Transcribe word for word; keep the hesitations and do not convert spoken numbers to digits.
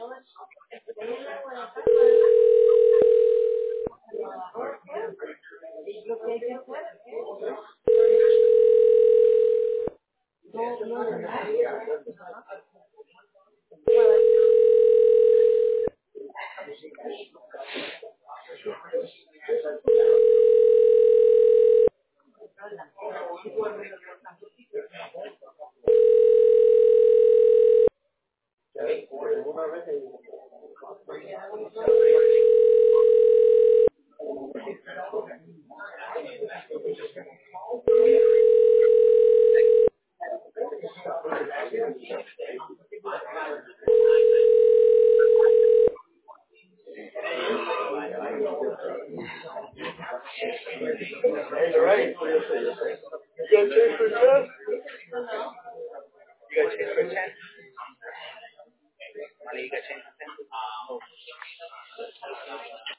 Hey, Lorraine, you got change for ten? You got change for ten? Money, you got change for ten?